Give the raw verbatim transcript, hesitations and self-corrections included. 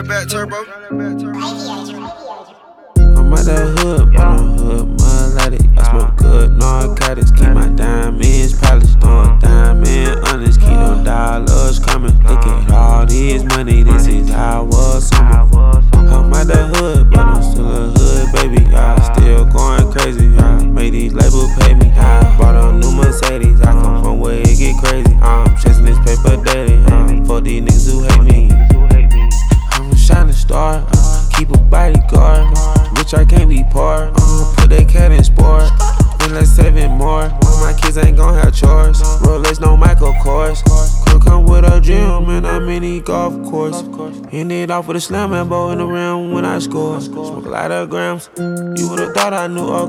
that back, turbo. I'm out that hood, but I'm hood melodic. I smoke good narcotics, keep my diamonds polished. Throwing diamond honest, keep them dollars coming. Look at all this money, this is how I was summer. I'm out that hood, but I'm still a hood baby. I still going crazy, I made these labels pay me. I bought a new Mercedes, I come from where it get crazy. I'm chasing this paper daily, uh, for these niggas who hate me. I'm a shining star, uh, keep a bodyguard. Bitch, I can't be poor, uh, put that cat in sport. And let's save it more, my kids ain't gon' have chores. Rolex, no Michael Kors. Could come with a gym and a mini golf course. End it off with a slam elbow in the rim when I score. Smoke a lot of grams, you would've thought I knew.